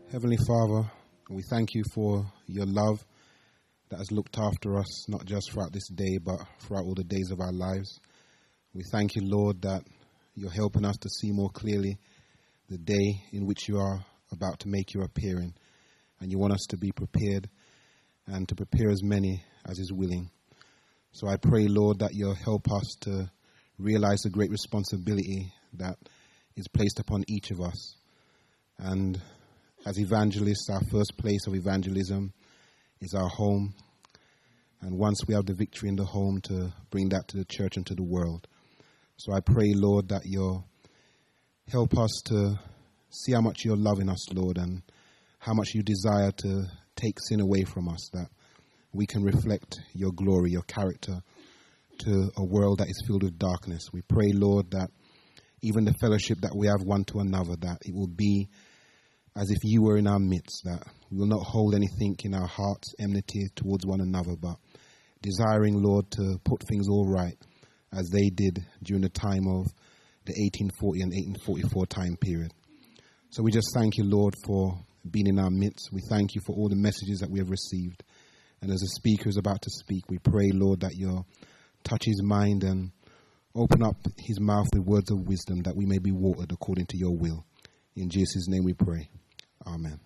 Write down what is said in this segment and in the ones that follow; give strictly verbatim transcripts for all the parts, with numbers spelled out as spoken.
Heavenly Father, we thank you for your love that has looked after us, not just throughout this day, but throughout all the days of our lives. We thank you, Lord, that you're helping us to see more clearly the day in which you are about to make your appearing. And you want us to be prepared and to prepare as many as is willing. So I pray, Lord, that you'll help us to realize the great responsibility that is placed upon each of us. And as evangelists, our first place of evangelism is our home. And once we have the victory in the home, to bring that to the church and to the world. So I pray, Lord, that you'll help us to see how much you're loving us, Lord, and how much you desire to take sin away from us, that we can reflect your glory, your character, to a world that is filled with darkness. We pray, Lord, that even the fellowship that we have one to another, that it will be as if you were in our midst, that we will not hold anything in our hearts, enmity towards one another, but desiring, Lord, to put things all right as they did during the time of the eighteen forty and eighteen forty-four time period. So we just thank you, Lord, for being in our midst. We thank you for all the messages that we have received. And as the speaker is about to speak, we pray, Lord, that you'll touch his mind and open up his mouth with words of wisdom, that we may be watered according to your will. In Jesus' name we pray. Amen.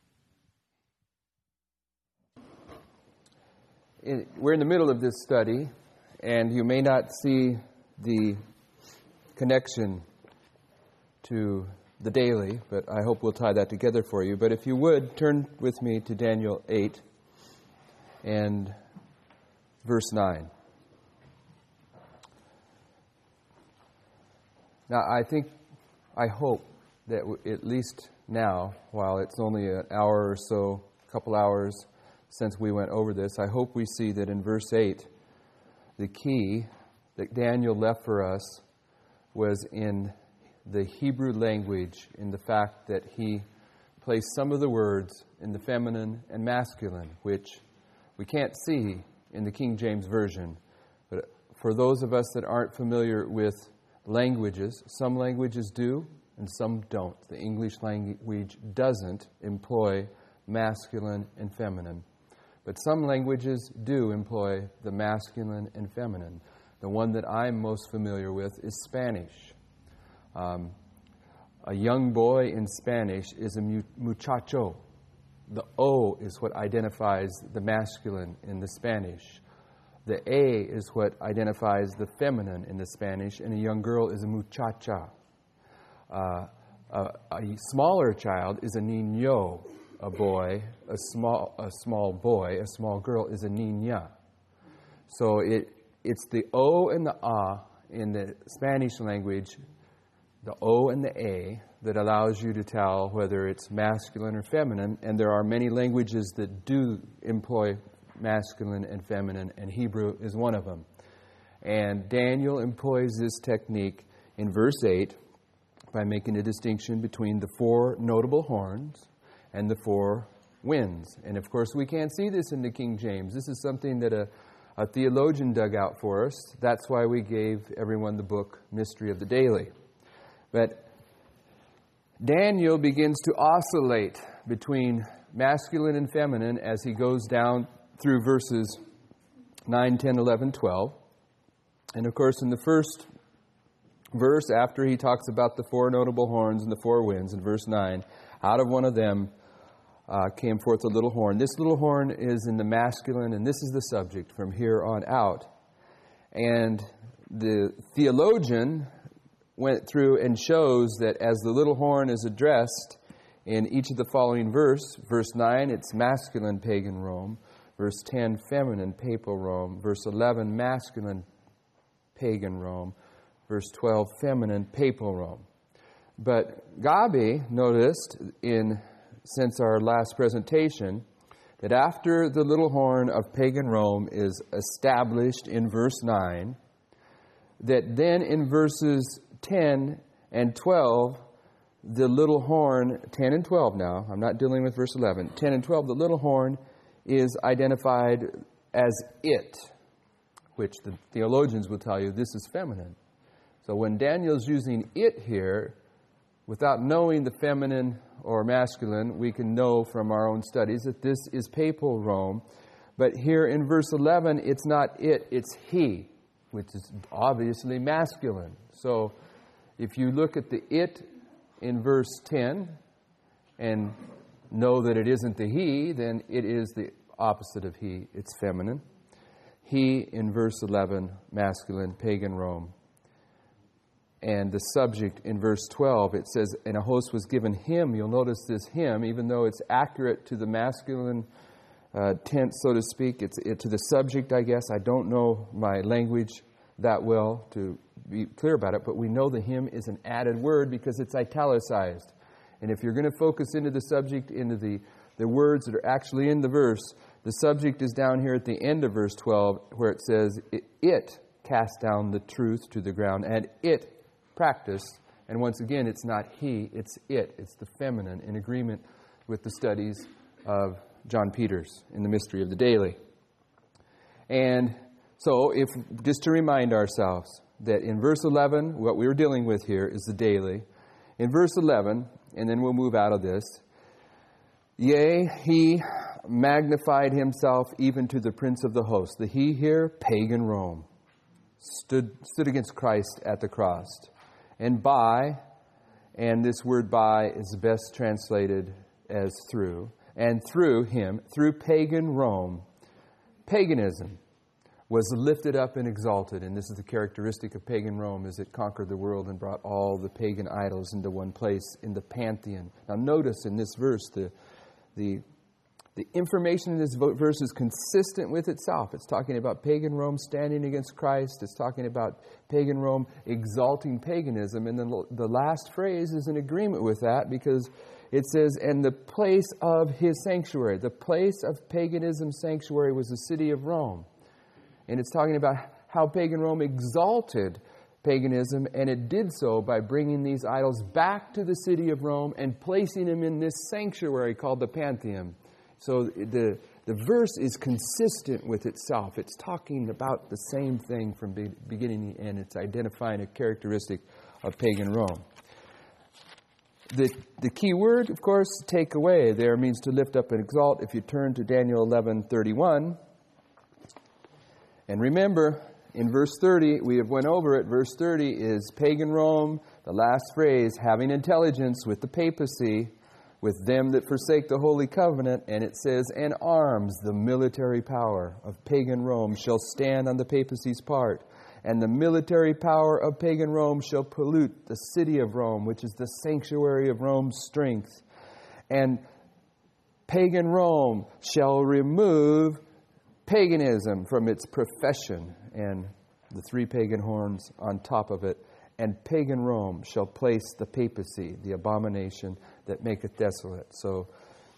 In, we're in the middle of this study, and you may not see the connection to the daily, but I hope we'll tie that together for you. But if you would, turn with me to Daniel eight and verse nine. Now, I think, I hope that at least now, while it's only an hour or so, a couple hours since we went over this, I hope we see that in verse eight, the key that Daniel left for us was in the Hebrew language, in the fact that he placed some of the words in the feminine and masculine, which we can't see in the King James Version. But for those of us that aren't familiar with languages, some languages do and some don't. The English language doesn't employ masculine and feminine. But some languages do employ the masculine and feminine. The one that I'm most familiar with is Spanish. Um, a young boy in Spanish is a muchacho. The O is what identifies the masculine in the Spanish. The A is what identifies the feminine in the Spanish, and a young girl is a muchacha. Uh, a, a smaller child is a niño, a boy. A small a small boy, a small girl is a niña. So it it's the O and the A in the Spanish language, the O and the A, that allows you to tell whether it's masculine or feminine. And there are many languages that do employ masculine and feminine, and Hebrew is one of them. And Daniel employs this technique in verse eight by making a distinction between the four notable horns and the four winds. And of course, we can't see this in the King James. This is something that a, a theologian dug out for us. That's why we gave everyone the book Mystery of the Daily. But Daniel begins to oscillate between masculine and feminine as he goes down through verses nine, ten, eleven, twelve. And of course, in the first verse, after he talks about the four notable horns and the four winds, in verse nine, out of one of them uh, came forth a little horn. This little horn is in the masculine, and this is the subject from here on out. And the theologian went through and shows that as the little horn is addressed in each of the following verse, verse nine, it's masculine pagan Rome. Verse ten, feminine papal Rome. Verse eleven, masculine pagan Rome. Verse twelve, feminine papal Rome. But Gabi noticed, in since our last presentation, that after the little horn of pagan Rome is established in verse nine, that then in verses ten and twelve, the little horn, ten and twelve now, I'm not dealing with verse eleven, ten and twelve, the little horn is identified as it, which the theologians will tell you this is feminine. So when Daniel's using it here, without knowing the feminine or masculine, we can know from our own studies that this is papal Rome. But here in verse eleven, it's not it, it's he, which is obviously masculine. So if you look at the it in verse ten and know that it isn't the he, then it is the opposite of he. It's feminine. He in verse eleven, masculine, pagan Rome. And the subject in verse twelve, it says, and a host was given him. You'll notice this him, even though it's accurate to the masculine uh, tense, so to speak. It's it, to the subject, I guess. I don't know my language that well to be clear about it, but we know the him is an added word because it's italicized. And if you're going to focus into the subject, into the, the words that are actually in the verse, the subject is down here at the end of verse twelve, where it says, it, it cast down the truth to the ground, and it practice. And once again, it's not he, it's it. It's the feminine, in agreement with the studies of John Peters in the Mystery of the Daily. And so, if just to remind ourselves that in verse eleven, what we were dealing with here is the daily. In verse eleven, and then we'll move out of this, yea, he magnified himself even to the prince of the host. The he here, pagan Rome, stood stood against Christ at the cross. And by, and this word by is best translated as through, and through him, through pagan Rome, paganism was lifted up and exalted. And this is the characteristic of pagan Rome, is it conquered the world and brought all the pagan idols into one place in the pantheon. Now notice in this verse, the the The information in this verse is consistent with itself. It's talking about pagan Rome standing against Christ. It's talking about pagan Rome exalting paganism. And then the last phrase is in agreement with that, because it says, and the place of his sanctuary. The place of paganism's sanctuary was the city of Rome. And it's talking about how pagan Rome exalted paganism, and it did so by bringing these idols back to the city of Rome and placing them in this sanctuary called the Pantheon. So the the verse is consistent with itself. It's talking about the same thing from be, beginning to end. It's identifying a characteristic of pagan Rome. The the key word, of course, take away there means to lift up and exalt. If you turn to Daniel eleven thirty-one, and remember, in verse thirty, we have went over it. Verse thirty is pagan Rome, the last phrase, having intelligence with the papacy, with them that forsake the holy covenant, and it says, and arms, the military power of pagan Rome shall stand on the papacy's part, and the military power of pagan Rome shall pollute the city of Rome, which is the sanctuary of Rome's strength. And pagan Rome shall remove paganism from its profession, and the three pagan horns on top of it. And pagan Rome shall place the papacy, the abomination that maketh desolate. So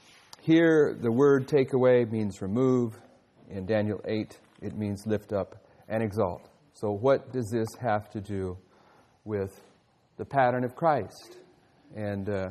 here the word take away means remove. In Daniel eight, it means lift up and exalt. So what does this have to do with the pattern of Christ? And uh,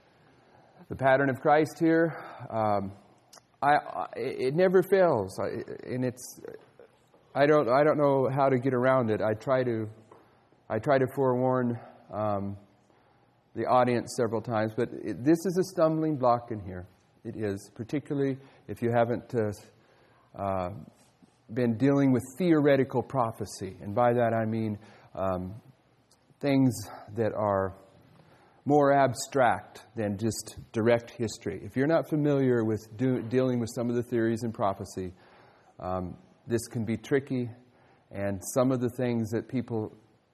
the pattern of Christ here, um, I, I it never fails. I, and it's I don't I don't know how to get around it. I try to. I try to forewarn um, the audience several times, but it, this is a stumbling block in here. It is, particularly if you haven't uh, uh, been dealing with theoretical prophecy. And by that I mean um, things that are more abstract than just direct history. If you're not familiar with do, dealing with some of the theories in prophecy, um, this can be tricky, and some of the things that people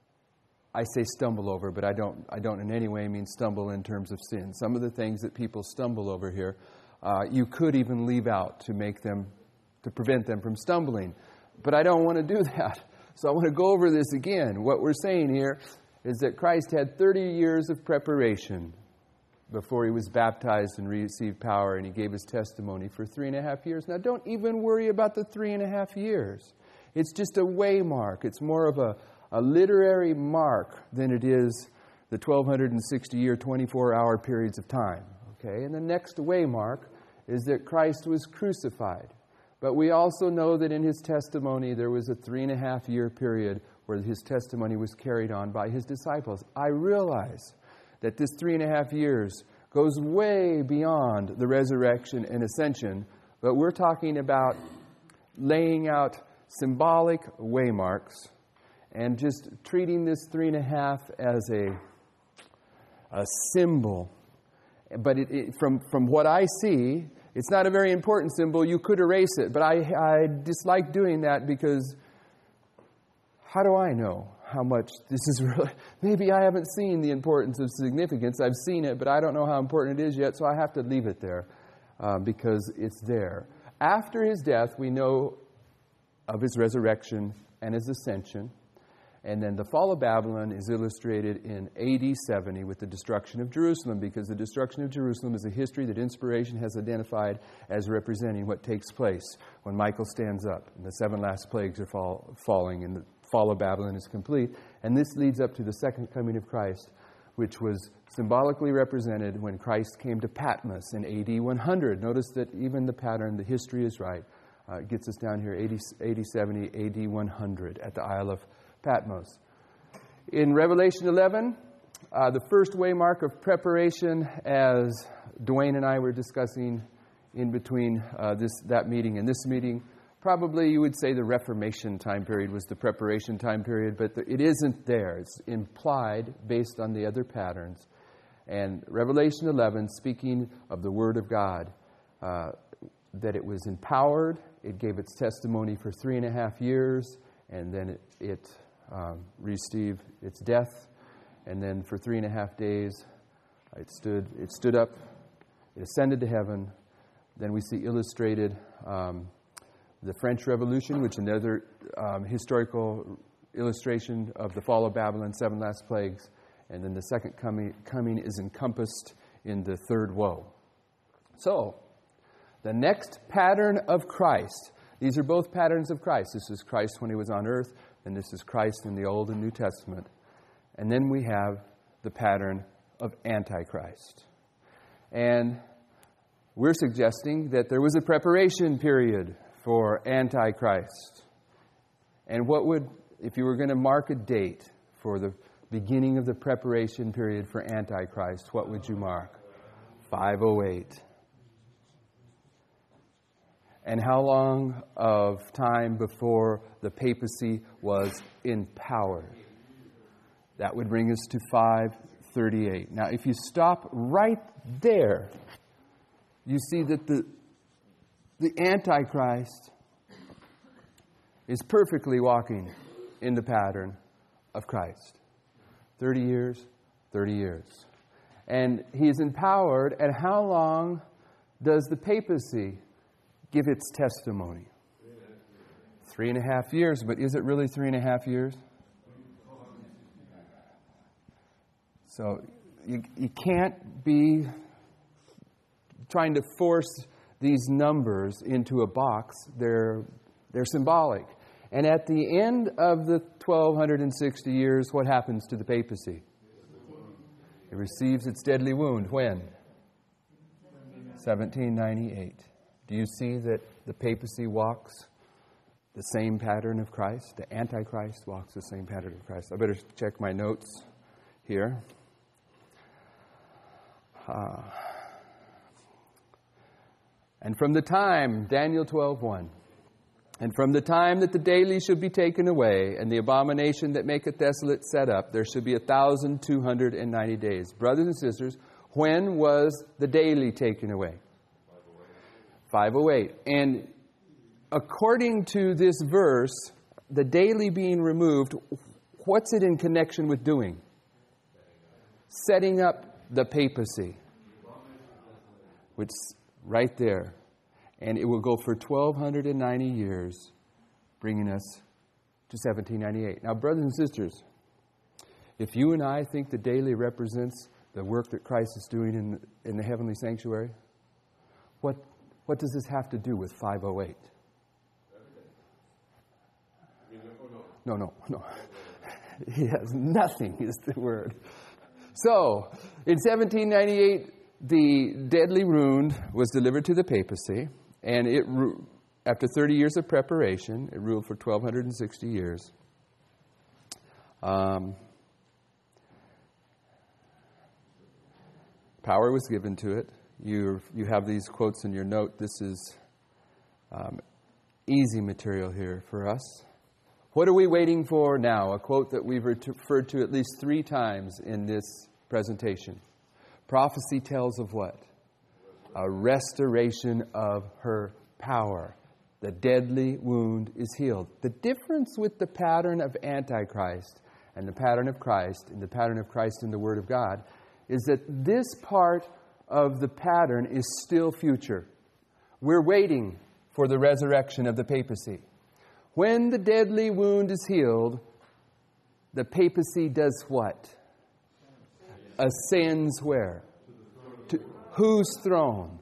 I say stumble over, but I don't I don't in any way mean stumble in terms of sin. Some of the things that people stumble over here, uh, you could even leave out to make them, to prevent them from stumbling. But I don't want to do that. So I want to go over this again. What we're saying here is that Christ had thirty years of preparation before he was baptized and received power, and he gave his testimony for three and a half years. Now don't even worry about the three and a half years. It's just a waymark. It's more of a a literary mark than it is the twelve sixty year, twenty-four hour periods of time. Okay, and the next waymark is that Christ was crucified. But we also know that in his testimony there was a three and a half year period where his testimony was carried on by his disciples. I realize that this three and a half years goes way beyond the resurrection and ascension, but we're talking about laying out symbolic waymarks and just treating this three and a half as a, a symbol. But it, it, from, from what I see, it's not a very important symbol. You could erase it, but I, I dislike doing that because how do I know how much this is really... Maybe I haven't seen the importance of significance. I've seen it, but I don't know how important it is yet, so I have to leave it there uh, because it's there. After his death, we know of his resurrection and his ascension. And then the fall of Babylon is illustrated in A D seventy with the destruction of Jerusalem, because the destruction of Jerusalem is a history that inspiration has identified as representing what takes place when Michael stands up and the seven last plagues are fall, falling and the fall of Babylon is complete. And this leads up to the second coming of Christ, which was symbolically represented when Christ came to Patmos in A D one hundred. Notice that even the pattern, the history is right. Uh, it gets us down here, A D seventy, A D one hundred, at the Isle of Patmos. In Revelation eleven, uh, the first waymark of preparation, as Dwayne and I were discussing in between uh, this that meeting and this meeting, probably you would say the Reformation time period was the preparation time period, but the, it isn't there. It's implied based on the other patterns. And Revelation eleven, speaking of the Word of God, uh, that it was empowered, it gave its testimony for three and a half years, and then it, it um, received its death, and then for three and a half days it stood, it stood up, it ascended to heaven. Then we see illustrated um, the French Revolution, which is another um, historical illustration of the fall of Babylon, seven last plagues. And then the second coming, coming is encompassed in the third woe. So, the next pattern of Christ. These are both patterns of Christ. This is Christ when he was on earth, and this is Christ in the Old and New Testament. And then we have the pattern of Antichrist. And we're suggesting that there was a preparation period for Antichrist. And what would, if you were going to mark a date for the beginning of the preparation period for Antichrist, what would you mark? five oh eight. And how long of time before the papacy was empowered? That would bring us to five thirty-eight. Now, if you stop right there, you see that the, the Antichrist is perfectly walking in the pattern of Christ. thirty years, thirty years. And he is empowered. And how long does the papacy give its testimony? Three and a half years. But is it really three and a half years? So you, you can't be trying to force these numbers into a box. They're, they're symbolic. And at the end of the twelve sixty years, what happens to the papacy? It receives its deadly wound. When? seventeen ninety-eight. Do you see that the papacy walks the same pattern of Christ? The Antichrist walks the same pattern of Christ. I better check my notes here. Uh, and from the time, Daniel twelve one, and from the time that the daily should be taken away, and the abomination that maketh desolate set up, there should be a thousand two hundred and ninety days. Brothers and sisters, when was the daily taken away? five oh eight. And according to this verse, the daily being removed, what's it in connection with doing? Setting up the papacy. Which right there. And it will go for twelve ninety years, bringing us to seventeen ninety-eight. Now, brothers and sisters, if you and I think the daily represents the work that Christ is doing in, in the heavenly sanctuary, what what does this have to do with five oh eight? No, no, no. It has nothing, is the word. So, in seventeen ninety-eight, the deadly wound was delivered to the papacy, and it, after thirty years of preparation, it ruled for twelve sixty years. Um, Power was given to it. You you have these quotes in your note. This is um, easy material here for us. What are we waiting for now? A quote that we've referred to at least three times in this presentation. Prophecy tells of what? A restoration of her power. The deadly wound is healed. The difference with the pattern of Antichrist and the pattern of Christ and the pattern of Christ in the Word of God is that this part of the pattern is still future. We're waiting for the resurrection of the papacy. When the deadly wound is healed, the papacy does what? Ascends where? To whose throne?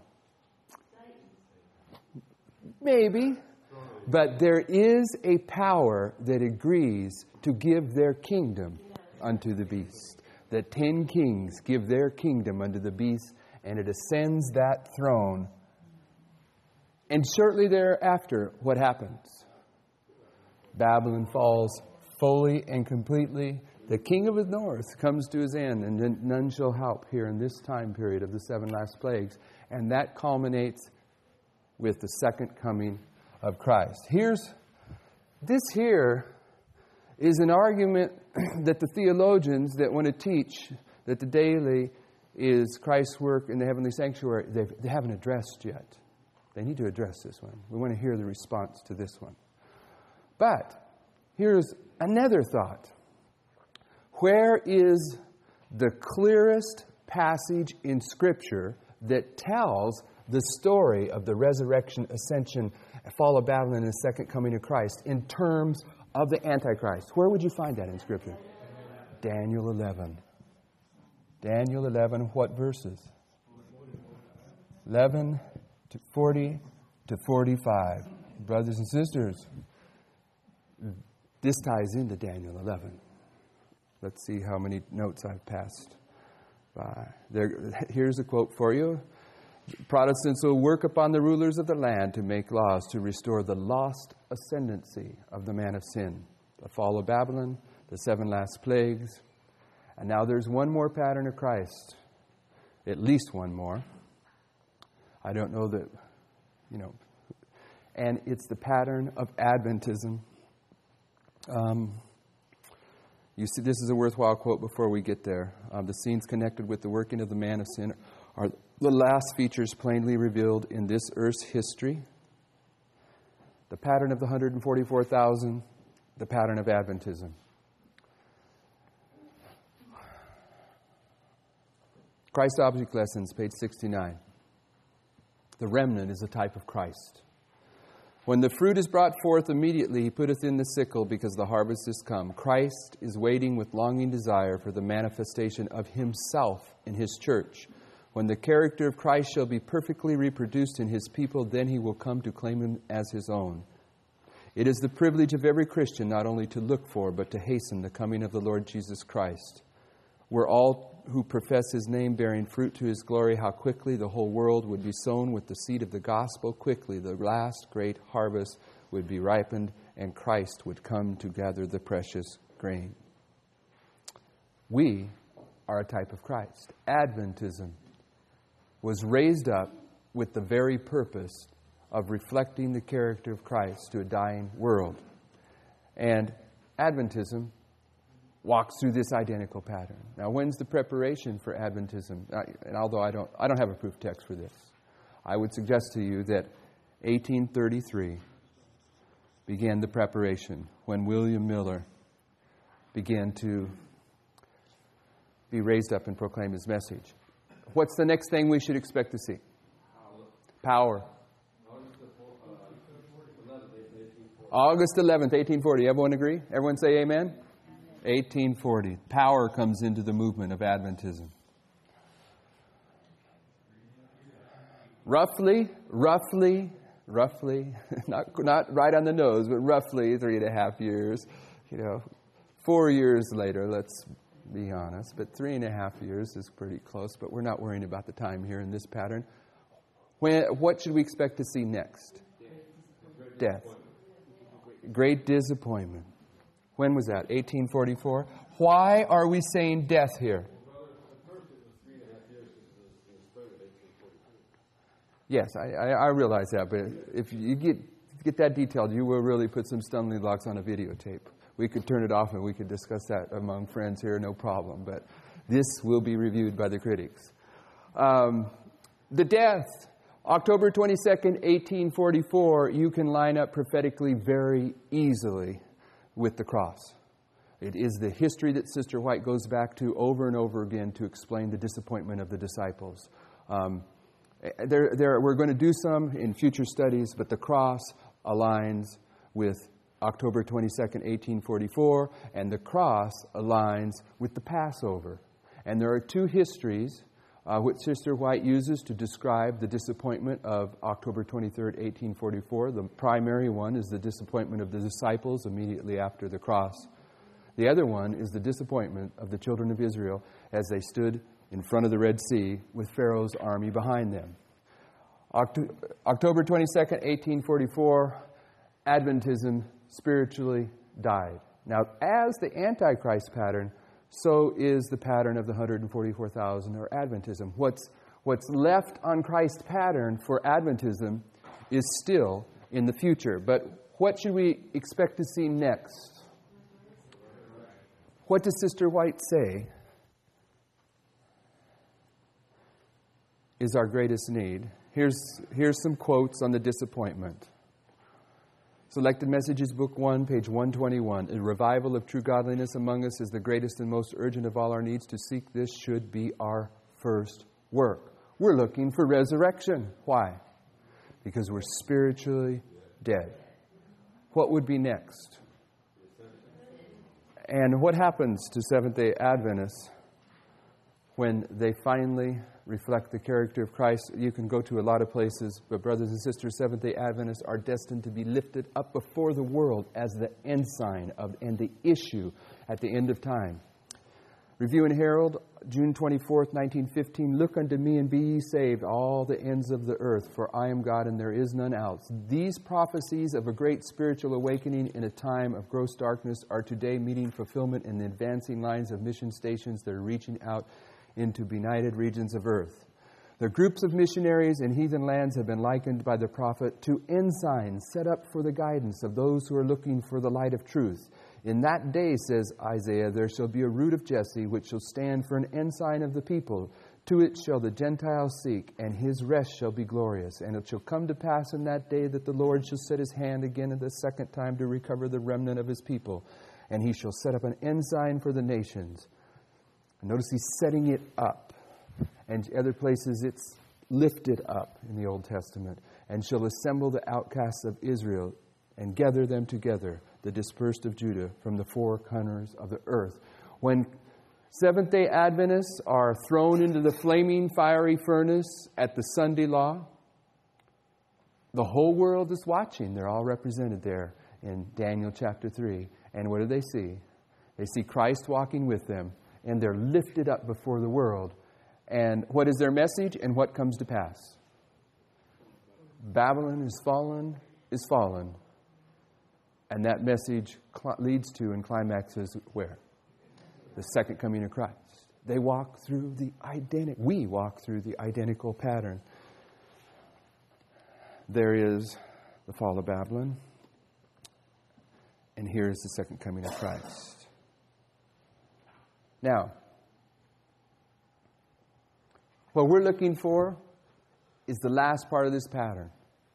Maybe. But there is a power that agrees to give their kingdom unto the beast. The ten kings give their kingdom unto the beast, and it ascends that throne. And shortly thereafter, what happens? Babylon falls fully and completely. The king of the north comes to his end, and none shall help here in this time period of the seven last plagues. And that culminates with the second coming of Christ. Here's, this here is an argument that the theologians that want to teach that the daily is Christ's work in the heavenly sanctuary, they haven't addressed yet. They need to address this one. We want to hear the response to this one. But here's another thought. Where is the clearest passage in Scripture that tells the story of the resurrection, ascension, fall of Babylon, and the second coming of Christ in terms of the Antichrist? Where would you find that in Scripture? Daniel eleven. Daniel eleven, what verses? eleven to forty to forty-five. Brothers and sisters, this ties into Daniel eleven. Let's see how many notes I've passed by. There, here's a quote for you. Protestants will work upon the rulers of the land to make laws to restore the lost ascendancy of the man of sin. The fall of Babylon, the seven last plagues. And now there's one more pattern of Christ. At least one more. I don't know that, you know. And it's the pattern of Adventism. Um, you see, this is a worthwhile quote before we get there. Um, the scenes connected with the working of the man of sin are the last features plainly revealed in this earth's history. The pattern of the one hundred forty-four thousand, the pattern of Adventism. Christ Object Lessons, page sixty-nine. The remnant is a type of Christ. When the fruit is brought forth, immediately he putteth in the sickle, because the harvest is come. Christ is waiting with longing desire for the manifestation of himself in his church. When the character of Christ shall be perfectly reproduced in his people, then he will come to claim him as his own. It is the privilege of every Christian not only to look for, but to hasten the coming of the Lord Jesus Christ. Were all who profess his name bearing fruit to his glory, how quickly the whole world would be sown with the seed of the gospel. Quickly the last great harvest would be ripened, and Christ would come to gather the precious grain. We are a type of Christ. Adventism was raised up with the very purpose of reflecting the character of Christ to a dying world. And Adventism walks through this identical pattern. Now, when's the preparation for Adventism? And although I don't, I don't have a proof text for this, I would suggest to you that eighteen thirty-three began the preparation when William Miller began to be raised up and proclaim his message. What's the next thing we should expect to see? Power. August eleventh, eighteen forty. Everyone agree? Everyone say amen? eighteen forty. Power comes into the movement of Adventism. Roughly, roughly, roughly, not, not right on the nose, but roughly three and a half years. You know, four years later, let's be honest, but three and a half years is pretty close, but we're not worrying about the time here in this pattern. When, what should we expect to see next? Death. Great disappointment. When was that? eighteen forty-four? Why are we saying death here? Yes, I, I, I realize that, but if you get get that detailed, you will really put some stumbling blocks on a videotape. We could turn it off and we could discuss that among friends here, no problem. But this will be reviewed by the critics. Um, the death, October twenty-second, eighteen forty-four, you can line up prophetically very easily with the cross. It is the history that Sister White goes back to over and over again to explain the disappointment of the disciples. Um, there, there, we're going to do some in future studies, but the cross aligns with October twenty-second, eighteen forty-four, and the cross aligns with the Passover. And there are two histories uh, which Sister White uses to describe the disappointment of October twenty-third, eighteen forty-four. The primary one is the disappointment of the disciples immediately after the cross. The other one is the disappointment of the children of Israel as they stood in front of the Red Sea with Pharaoh's army behind them. October twenty-second, eighteen forty-four, Adventism spiritually died. Now, as the Antichrist pattern, so is the pattern of the one hundred forty-four thousand or Adventism. What's, what's left on Christ's pattern for Adventism is still in the future. But what should we expect to see next? What does Sister White say is our greatest need? Here's, here's some quotes on the disappointment. Selected Messages, Book one, page one twenty-one. A revival of true godliness among us is the greatest and most urgent of all our needs. To seek this should be our first work. We're looking for resurrection. Why? Because we're spiritually dead. What would be next? And what happens to Seventh-day Adventists when they finally reflect the character of Christ? You can go to a lot of places, but brothers and sisters, Seventh-day Adventists are destined to be lifted up before the world as the ensign of and the issue at the end of time. Review and Herald, June twenty-fourth, nineteen fifteen. Look unto me and be ye saved, all the ends of the earth, for I am God and there is none else. These prophecies of a great spiritual awakening in a time of gross darkness are today meeting fulfillment in the advancing lines of mission stations that are reaching out into benighted regions of earth. The groups of missionaries in heathen lands have been likened by the prophet to ensigns set up for the guidance of those who are looking for the light of truth. In that day, says Isaiah, there shall be a root of Jesse, which shall stand for an ensign of the people. To it shall the Gentiles seek, and his rest shall be glorious. And it shall come to pass in that day that the Lord shall set his hand again the second time to recover the remnant of his people. And he shall set up an ensign for the nations. And notice he's setting it up. And other places it's lifted up in the Old Testament. And shall assemble the outcasts of Israel and gather them together, the dispersed of Judah, from the four corners of the earth. When Seventh-day Adventists are thrown into the flaming fiery furnace at the Sunday law, the whole world is watching. They're all represented there in Daniel chapter three. And what do they see? They see Christ walking with them, and they're lifted up before the world. And what is their message, and what comes to pass? Babylon is fallen, is fallen. And that message cl- leads to and climaxes where? The second coming of Christ. They walk through the identical, we walk through the identical pattern. There is the fall of Babylon. And here is the second coming of Christ. Now, what we're looking for is the last part of this pattern.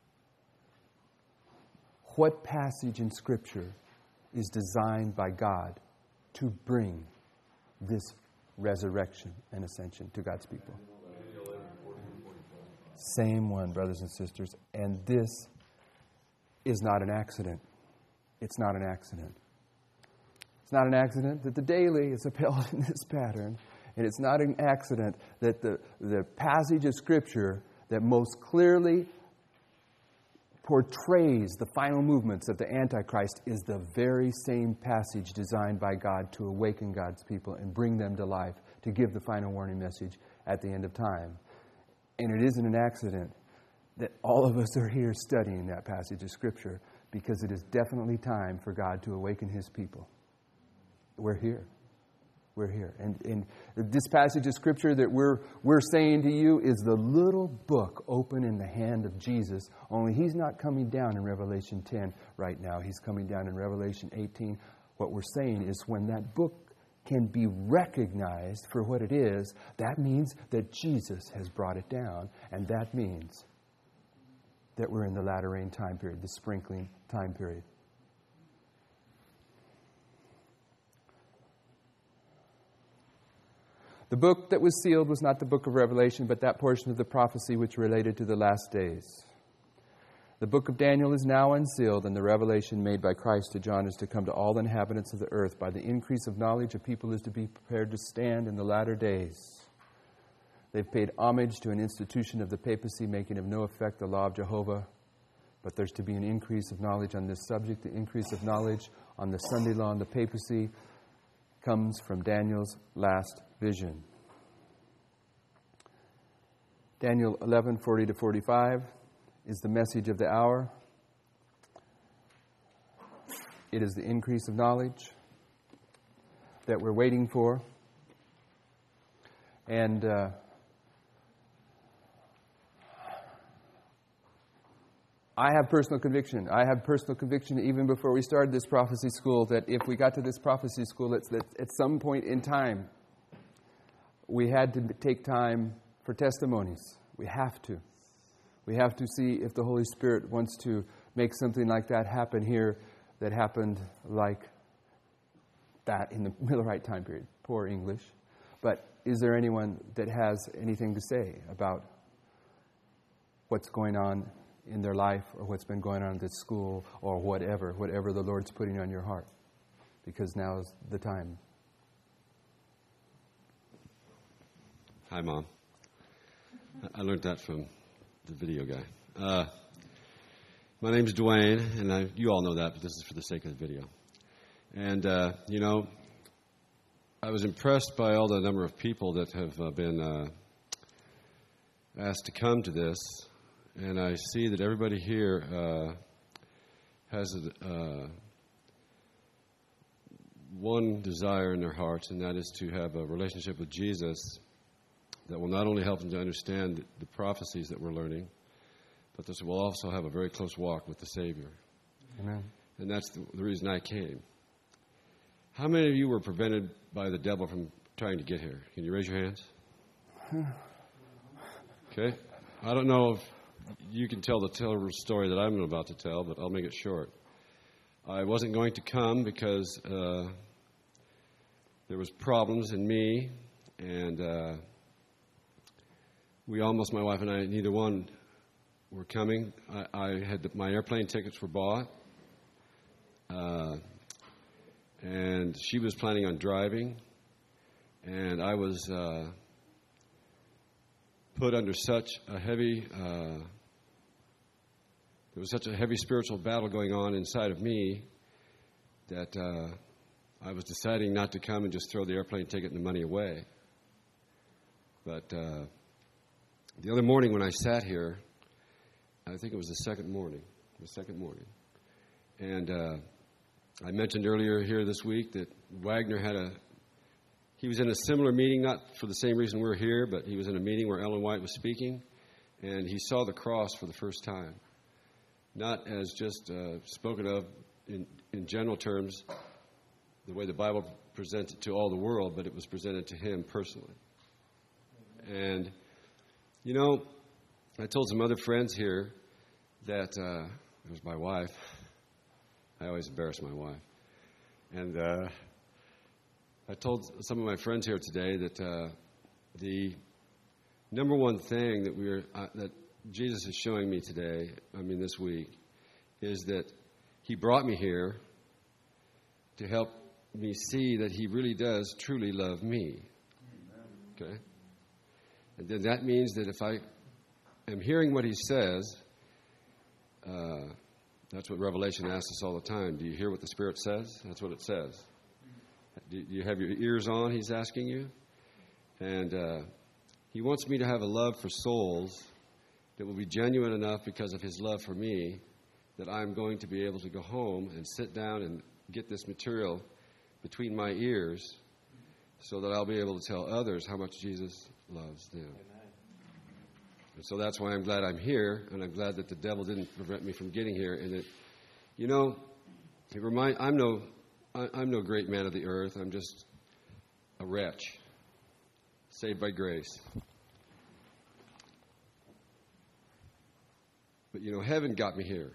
What passage in Scripture is designed by God to bring this resurrection and ascension to God's people? Same one, brothers and sisters. And this is not an accident. It's not an accident. It's not an accident that the daily is upheld in this pattern. And it's not an accident that the, the passage of Scripture that most clearly portrays the final movements of the Antichrist is the very same passage designed by God to awaken God's people and bring them to life, to give the final warning message at the end of time. And it isn't an accident that all of us are here studying that passage of Scripture, because it is definitely time for God to awaken His people. We're here. We're here. And, and this passage of Scripture that we're, we're saying to you is the little book open in the hand of Jesus, only He's not coming down in Revelation ten right now. He's coming down in Revelation eighteen. What we're saying is when that book can be recognized for what it is, that means that Jesus has brought it down. And that means that we're in the latter rain time period, the sprinkling time period. The book that was sealed was not the book of Revelation, but that portion of the prophecy which related to the last days. The book of Daniel is now unsealed, and the revelation made by Christ to John is to come to all the inhabitants of the earth. By the increase of knowledge, a people is to be prepared to stand in the latter days. They've paid homage to an institution of the papacy, making of no effect the law of Jehovah. But there's to be an increase of knowledge on this subject. The increase of knowledge on the Sunday law and the papacy comes from Daniel's last vision. Daniel eleven, forty to forty-five is the message of the hour. It is the increase of knowledge that we're waiting for. And uh, I have personal conviction. I have personal conviction even before we started this prophecy school that if we got to this prophecy school, it's that at some point in time, we had to take time for testimonies. We have to. We have to see if the Holy Spirit wants to make something like that happen here that happened like that in the Millerite time period. Poor English. But is there anyone that has anything to say about what's going on in their life or what's been going on at this school or whatever, whatever the Lord's putting on your heart? Because now is the time. Hi, Mom. I learned that from the video guy. Uh, my name's Dwayne, and I, you all know that, but this is for the sake of the video. And, uh, you know, I was impressed by all the number of people that have uh, been uh, asked to come to this, and I see that everybody here uh, has a, uh, one desire in their hearts, and that is to have a relationship with Jesus that will not only help them to understand the prophecies that we're learning, but this will also have a very close walk with the Savior. Amen. And that's the, the reason I came. How many of you were prevented by the devil from trying to get here? Can you raise your hands? Okay. I don't know if you can tell the story that I'm about to tell, but I'll make it short. I wasn't going to come because uh, there was problems in me, and uh, we almost, my wife and I, neither one were coming. I, I had the, my airplane tickets were bought, uh, and she was planning on driving, and I was uh, put under such a heavy, uh, there was such a heavy spiritual battle going on inside of me that uh, I was deciding not to come and just throw the airplane ticket and the money away. But uh, the other morning when I sat here, I think it was the second morning, the second morning, and uh, I mentioned earlier here this week that Wagner had a, he was in a similar meeting, not for the same reason we're here, but he was in a meeting where Ellen White was speaking, and he saw the cross for the first time, not as just uh, spoken of in, in general terms, the way the Bible presents it to all the world, but it was presented to him personally. And you know, I told some other friends here that, uh, it was my wife. I always embarrass my wife. And uh, I told some of my friends here today that uh, the number one thing that we are, uh, that Jesus is showing me today, I mean this week, is that he brought me here to help me see that he really does truly love me. Okay? And then that means that if I am hearing what he says, uh, that's what Revelation asks us all the time. Do you hear what the Spirit says? That's what it says. Do you have your ears on, he's asking you? And uh, he wants me to have a love for souls that will be genuine enough because of his love for me that I'm going to be able to go home and sit down and get this material between my ears so that I'll be able to tell others how much Jesus loves them. Amen. And so that's why I'm glad I'm here, and I'm glad that the devil didn't prevent me from getting here. And it, you know, it remind I'm no I, I'm no great man of the earth. I'm just a wretch, saved by grace. But you know, heaven got me here.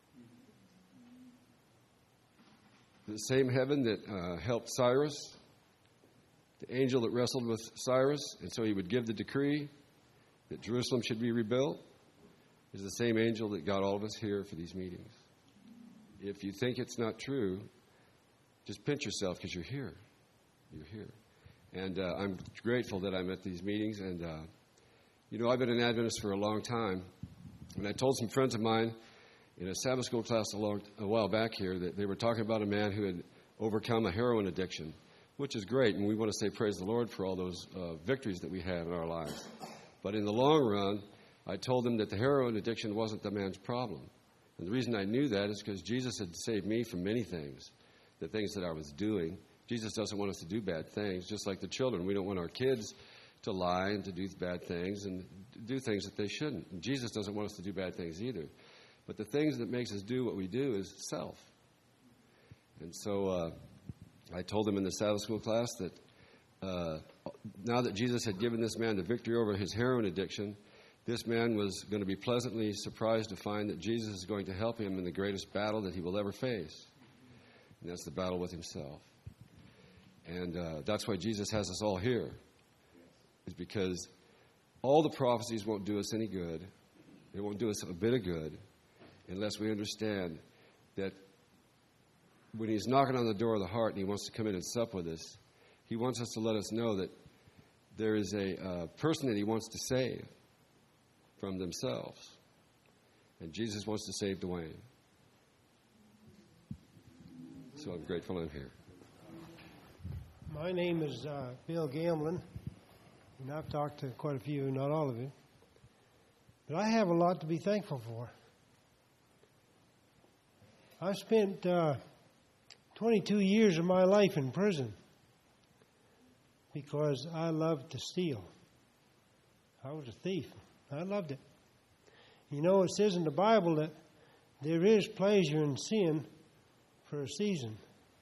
The same heaven that uh, helped Cyrus, the angel that wrestled with Cyrus, and so he would give the decree that Jerusalem should be rebuilt, is the same angel that got all of us here for these meetings. If you think it's not true, just pinch yourself because you're here. You're here. And uh, I'm grateful that I'm at these meetings. And, uh, you know, I've been an Adventist for a long time. And I told some friends of mine in a Sabbath school class a, long, a while back here that they were talking about a man who had overcome a heroin addiction, which is great, and we want to say praise the Lord for all those uh, victories that we have in our lives. But in the long run, I told them that the heroin addiction wasn't the man's problem. And the reason I knew that is because Jesus had saved me from many things, the things that I was doing. Jesus doesn't want us to do bad things, just like the children. We don't want our kids to lie and to do bad things and do things that they shouldn't. And Jesus doesn't want us to do bad things either. But the things that makes us do what we do is self. And so uh, I told them in the Sabbath school class that uh, now that Jesus had given this man the victory over his heroin addiction, this man was going to be pleasantly surprised to find that Jesus is going to help him in the greatest battle that he will ever face. And that's the battle with himself. And uh, that's why Jesus has us all here. Is because all the prophecies won't do us any good. They won't do us a bit of good unless we understand that when he's knocking on the door of the heart and he wants to come in and sup with us, he wants us to let us know that there is a uh, person that he wants to save from themselves. And Jesus wants to save Dwayne. So I'm grateful I'm here. My name is uh, Bill Gamblin, and I've talked to quite a few, not all of you. But I have a lot to be thankful for. I've spent uh, twenty-two years of my life in prison because I loved to steal. I was a thief. I loved it. You know, it says in the Bible that there is pleasure in sin for a season.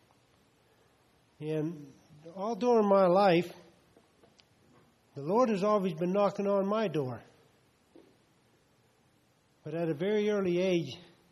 And all during my life, the Lord has always been knocking on my door. But at a very early age,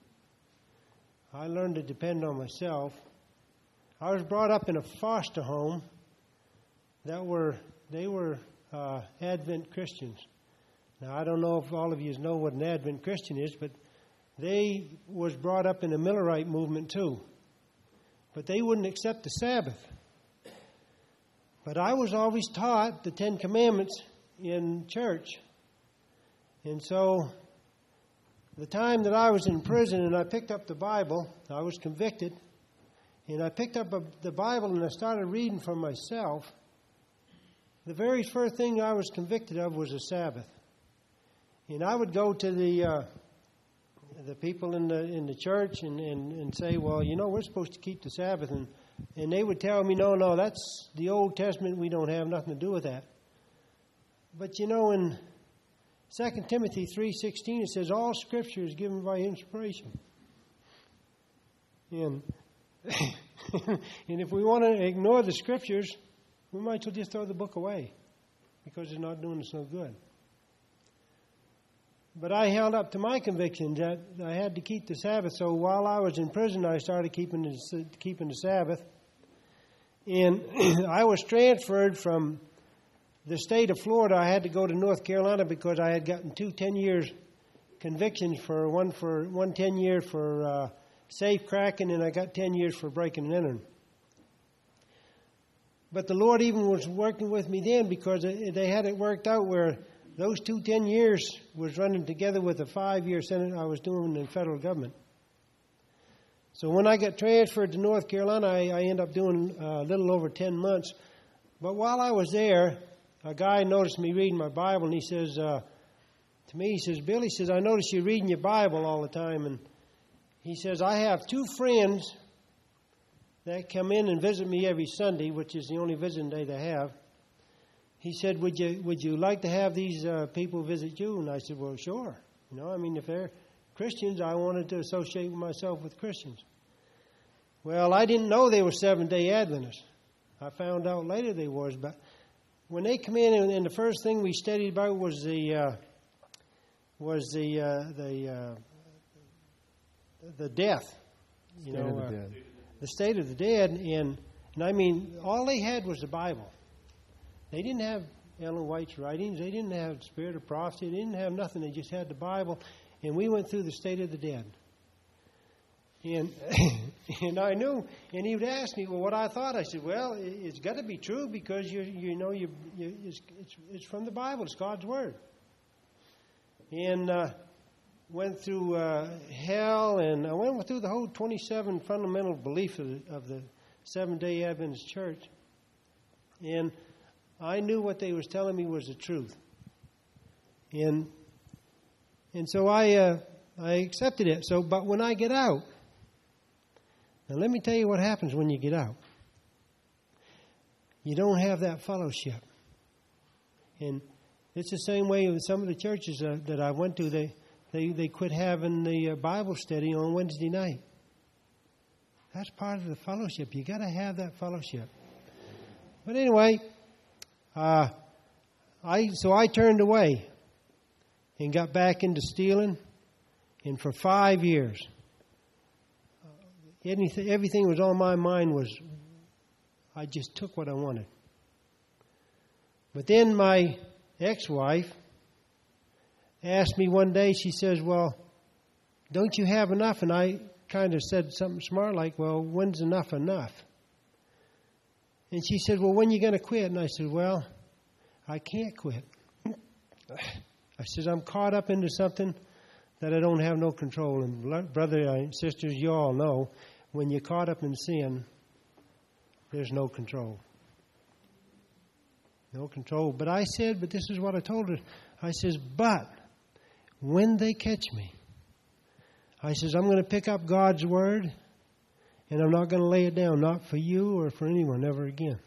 I learned to depend on myself. I was brought up in a foster home that were, they were uh, Advent Christians. Now, I don't know if all of you know what an Advent Christian is, but they was brought up in a Millerite movement too. But they wouldn't accept the Sabbath. But I was always taught the Ten Commandments in church. And so the time that I was in prison and I picked up the Bible, I was convicted, and I picked up a, the Bible and I started reading for myself. The very first thing I was convicted of was a Sabbath. And I would go to the uh, the people in the in the church and, and, and say, well, you know, we're supposed to keep the Sabbath. And, and they would tell me, no, no, that's the Old Testament. We don't have nothing to do with that. But, you know, in Second Timothy three sixteen, it says, all Scripture is given by inspiration. And, and if we want to ignore the Scriptures, we might as well just throw the book away because it's not doing us no good. But I held up to my convictions that I had to keep the Sabbath. So while I was in prison, I started keeping the, keeping the Sabbath. And I was transferred from the state of Florida. I had to go to North Carolina because I had gotten two ten years convictions for one for one ten year for uh, safe cracking, and I got ten years for breaking and entering. But the Lord even was working with me then because they had it worked out where those two ten years was running together with a five-year sentence I was doing in federal government. So when I got transferred to North Carolina, I, I ended up doing a little over ten months. But while I was there, a guy noticed me reading my Bible, and he says uh, to me, he says, Bill, he says, I notice you reading your Bible all the time. And he says, I have two friends that come in and visit me every Sunday, which is the only visiting day they have, he said, would you would you like to have these uh, people visit you? And I said, well, sure. You know, I mean, if they're Christians, I wanted to associate myself with Christians. Well, I didn't know they were Seventh-day Adventists. I found out later they was. But when they come in, and, and the first thing we studied about was the uh, was the uh, the uh, the death. You State know, of the uh, dead. the state of the dead, and and I mean, all they had was the Bible. They didn't have Ellen White's writings. They didn't have the Spirit of Prophecy. They didn't have nothing. They just had the Bible. And we went through the state of the dead. And and I knew, and he would ask me, well, what I thought. I said, well, it- it's got to be true because you you know you, you it's, it's it's from the Bible. It's God's Word. And uh, went through uh, hell, and I went through the whole twenty-seven fundamental beliefs of the, of the Seventh-day Adventist Church. And I knew what they was telling me was the truth. And and so I uh, I accepted it. So, but when I get out, now let me tell you what happens when you get out. You don't have that fellowship. And it's the same way with some of the churches uh, that I went to. They they they quit having the uh, Bible study on Wednesday night. That's part of the fellowship. You got to have that fellowship. But anyway. Uh, I so I turned away and got back into stealing, and for five years, uh, anything, everything was on my mind was I just took what I wanted. But then my ex-wife asked me one day. She says, "Well, don't you have enough?" And I kind of said something smart like, "Well, when's enough enough?" And she said, well, when are you going to quit? And I said, well, I can't quit. I said, I'm caught up into something that I don't have no control. And brother and sisters, you all know, when you're caught up in sin, there's no control. No control. But I said, but this is what I told her. I says, but when they catch me, I says, I'm going to pick up God's Word, and I'm not going to lay it down, not for you or for anyone, ever again.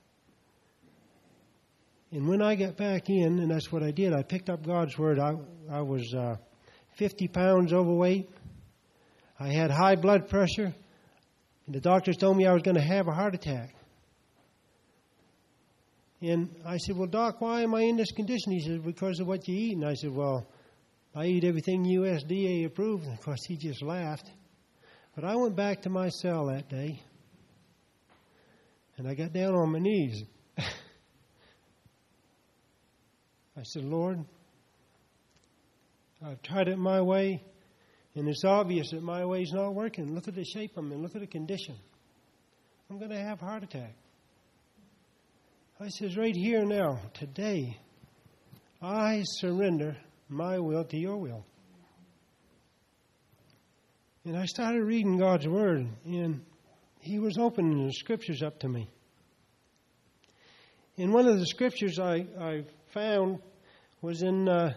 And when I got back in, and that's what I did, I picked up God's Word. I, I was uh, fifty pounds overweight. I had high blood pressure. And the doctors told me I was going to have a heart attack. And I said, well, Doc, why am I in this condition? He said, because of what you eat. And I said, well, I eat everything U S D A approved. And of course, he just laughed. But I went back to my cell that day, and I got down on my knees. I said, Lord, I've tried it my way, and it's obvious that my way's not working. Look at the shape I'm in. Look at the condition. I'm going to have a heart attack. I says, right here now, today, I surrender my will to your will. And I started reading God's Word, and He was opening the Scriptures up to me. And one of the Scriptures I, I found was in uh,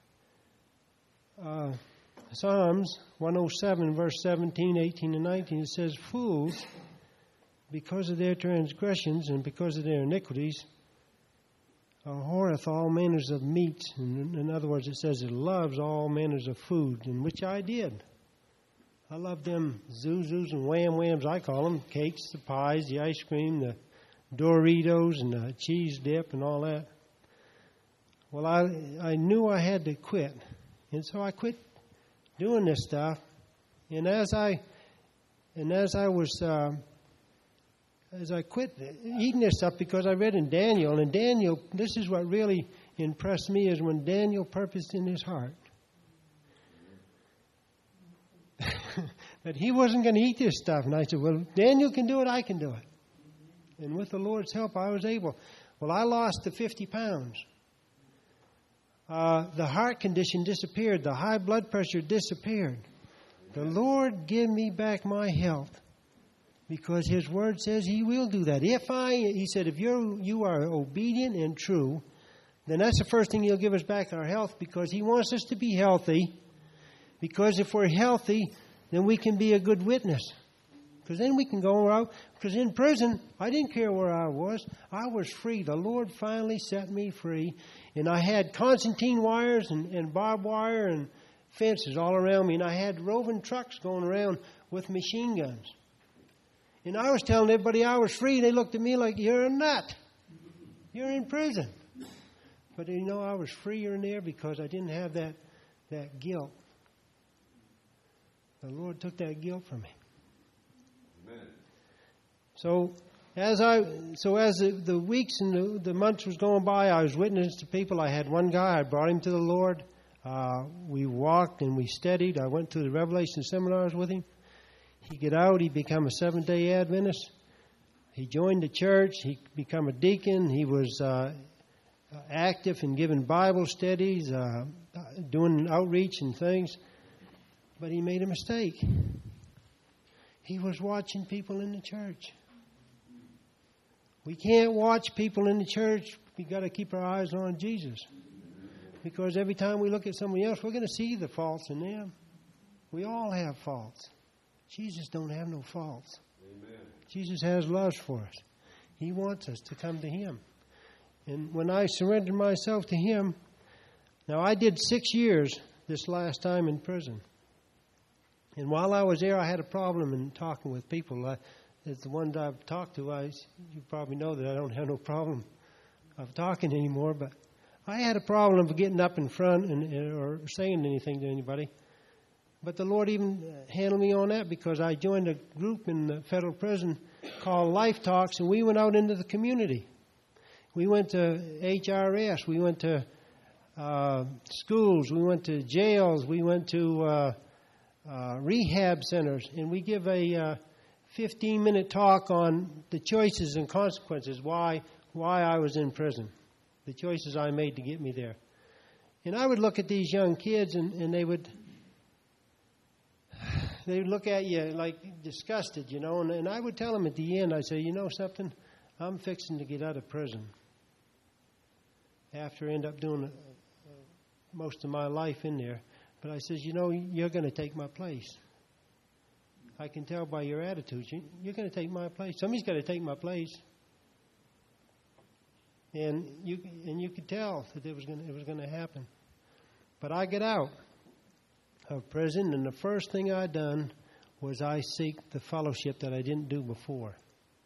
uh, Psalms one oh seven, verse seventeen, eighteen, and nineteen. It says, fools, because of their transgressions and because of their iniquities, abhorreth all manners of meats. In, in other words, it says it loves all manners of food, in which I did. I love them Zuzus and Wham Whams, I call them, cakes, the pies, the ice cream, the Doritos, and the cheese dip and all that. Well, I I knew I had to quit, and so I quit doing this stuff. And as I and as I was uh, as I quit eating this stuff, because I read in Daniel, and Daniel, this is what really impressed me, is when Daniel purposed in his heart that he wasn't going to eat this stuff. And I said, well, Daniel can do it, I can do it. And with the Lord's help, I was able. Well, I lost the fifty pounds. Uh, the heart condition disappeared. The high blood pressure disappeared. The Lord give me back my health, because His Word says He will do that. If I, He said, if you're, you are obedient and true, then that's the first thing He'll give us back, our health, because He wants us to be healthy. Because if we're healthy, then we can be a good witness Because then we can go out. Because in prison, I didn't care where I was. I was free. The Lord finally set me free. And I had concertina wires and, and barbed wire and fences all around me. And I had roving trucks going around with machine guns. And I was telling everybody I was free. They looked at me like, you're a nut. You're in prison. But you know, I was freer in there because I didn't have that, that guilt. The Lord took that guilt from me. Amen. So as I, so as the, the weeks and the, the months was going by, I was witnessing to people. I had one guy. I brought him to the Lord. Uh, we walked and we studied. I went to the Revelation seminars with him. He get out. He become a Seventh-day Adventist. He joined the church. He become a deacon. He was uh, active in giving Bible studies, uh, doing outreach and things. But he made a mistake. He was watching people in the church. We can't watch people in the church. We've got to keep our eyes on Jesus. Because every time we look at somebody else, we're going to see the faults in them. We all have faults. Jesus don't have no faults. Amen. Jesus has love for us. He wants us to come to Him. And when I surrendered myself to Him, now I did six years this last time in prison. And while I was there, I had a problem in talking with people. I, as the ones I've talked to, I, you probably know that I don't have no problem of talking anymore. But I had a problem of getting up in front and, or saying anything to anybody. But the Lord even handled me on that because I joined a group in the federal prison called Life Talks, and we went out into the community. We went to H R S. We went to uh, schools. We went to jails. We went to uh, uh, rehab centers. And we give a uh, fifteen-minute talk on the choices and consequences, why why I was in prison, the choices I made to get me there. And I would look at these young kids, and, and they would... They would look at you like disgusted, you know, and, and I would tell them at the end, I say, you know something, I'm fixing to get out of prison after I end up doing uh, most of my life in there. But I says, you know, you're going to take my place. I can tell by your attitude, you, you're going to take my place. Somebody's got to take my place. And you and you could tell that it was going to, it was going to happen. But I get out of prison, and the first thing I done was I seek the fellowship that I didn't do before.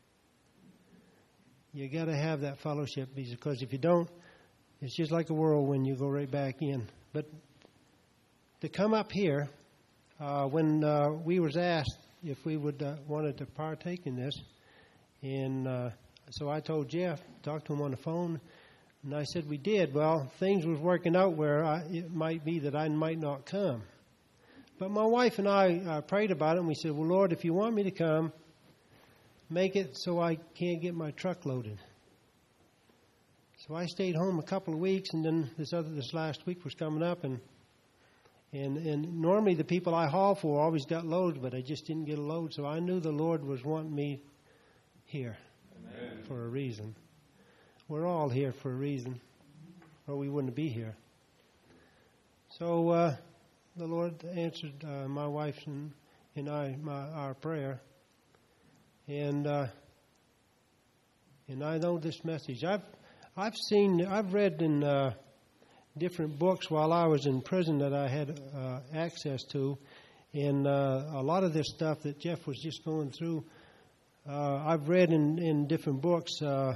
You got to have that fellowship, because if you don't, it's just like a whirlwind. You go right back in. But to come up here, uh, when uh, we was asked if we would uh, wanted to partake in this, and uh, so I told Jeff, talked to him on the phone, and I said we did. Well, things was working out where I, it might be that I might not come. But my wife and I uh, prayed about it, and we said, well, Lord, if you want me to come, make it so I can't get my truck loaded. So I stayed home a couple of weeks, and then this other this last week was coming up, and and and normally the people I haul for always got loads, but I just didn't get a load, so I knew the Lord was wanting me here. Amen. For a reason. We're all here for a reason, or we wouldn't be here. So uh, the Lord answered uh, my wife and, and I my, our prayer, and uh, and I know this message. I've I've seen I've read in uh, different books while I was in prison that I had uh, access to, and uh, a lot of this stuff that Jeff was just going through, uh, I've read in, in different books. Uh,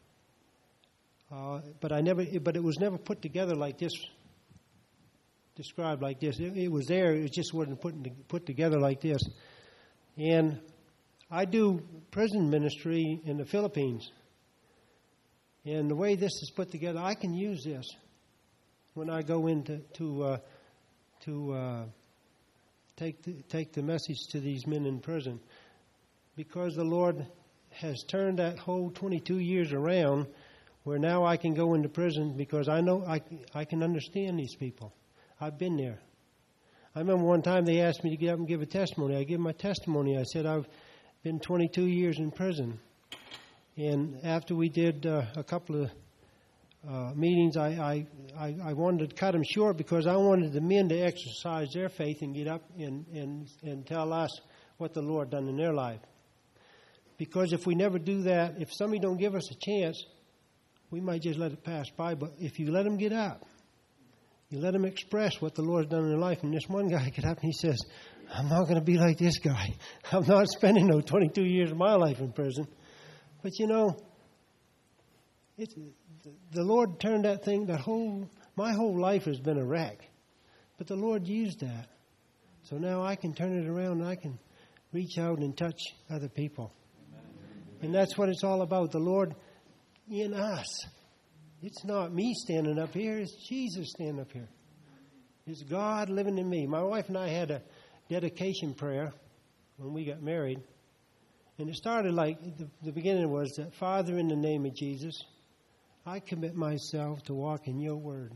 uh, but I never, but it was never put together like this. Described like this. It, it was there. It just wasn't put put together like this. And I do prison ministry in the Philippines. And the way this is put together, I can use this when I go into to uh, to uh, take the, take the message to these men in prison, because the Lord has turned that whole twenty-two years around, where now I can go into prison because I know I I can understand these people. I've been there. I remember one time they asked me to get up and give a testimony. I gave my testimony. I said I've been twenty-two years in prison. And after we did uh, a couple of uh, meetings, I, I, I wanted to cut them short because I wanted the men to exercise their faith and get up and, and, and tell us what the Lord done in their life. Because if we never do that, if somebody don't give us a chance, we might just let it pass by. But if you let them get up, you let them express what the Lord's done in their life. And this one guy get up and he says, I'm not going to be like this guy. I'm not spending no twenty-two years of my life in prison. But you know, it's, the Lord turned that thing, that whole, my whole life has been a wreck. But the Lord used that. So now I can turn it around and I can reach out and touch other people. And that's what it's all about, the Lord in us. It's not me standing up here, it's Jesus standing up here. It's God living in me. My wife and I had a dedication prayer when we got married. And it started like, the, the beginning was that, Father, in the name of Jesus, I commit myself to walk in your word.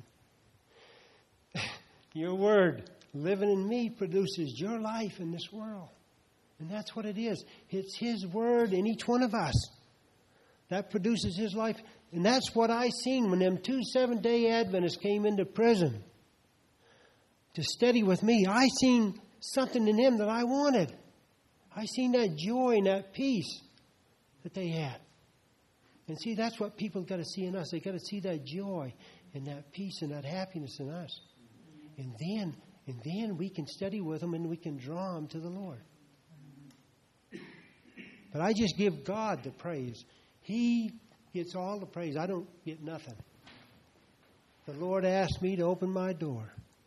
Your word living in me produces your life in this world. And that's what it is. It's His word in each one of us. That produces His life. And that's what I seen when them two Seventh-day Adventists came into prison to study with me. I seen something in them that I wanted. I seen that joy and that peace that they had. And see, that's what people got to see in us. They got to see that joy and that peace and that happiness in us. And then, and then we can study with them and we can draw them to the Lord. But I just give God the praise. He gets all the praise. I don't get nothing. The Lord asked me to open my door.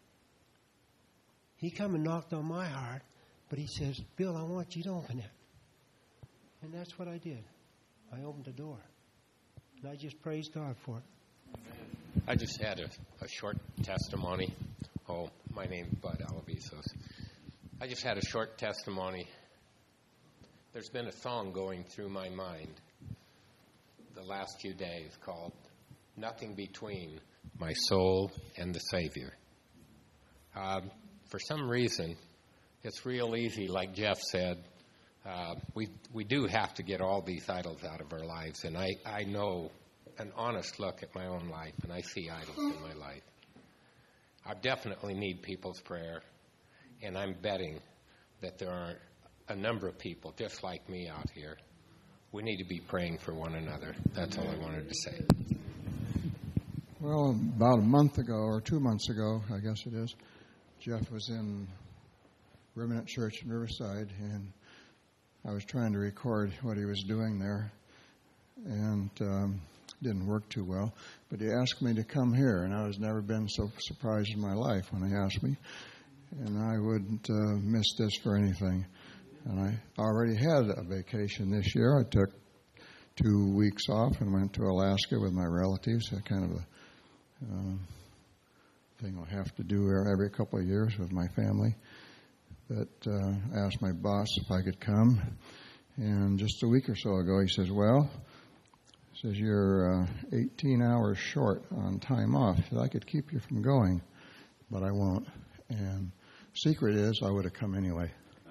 He come and knocked on my heart, but He says, Bill, I want you to open it. And that's what I did. I opened the door. And I just praise God for it. I just had a, a short testimony. Oh, my name's Bud Alavisos. I just had a short testimony. There's been a song going through my mind the last few days called Nothing Between My Soul and the Savior. Um, for some reason, it's real easy, like Jeff said, uh, we we do have to get all these idols out of our lives. And I, I know an honest look at my own life, and I see idols in my life. I definitely need people's prayer, and I'm betting that there are a number of people just like me out here. We need to be praying for one another. That's all I wanted to say. Well, about a month ago, or two months ago, I guess it is, Jeff was in Remnant Church in Riverside, and I was trying to record what he was doing there, and um, didn't work too well. But he asked me to come here, and I was never been so surprised in my life when he asked me, and I wouldn't uh, miss this for anything. And I already had a vacation this year. I took two weeks off and went to Alaska with my relatives, a kind of a uh, thing I'll have to do every couple of years with my family. But uh, I asked my boss if I could come. And just a week or so ago, he says, well, he says, you're uh, eighteen hours short on time off. He said, I could keep you from going, but I won't. And secret is, I would have come anyway.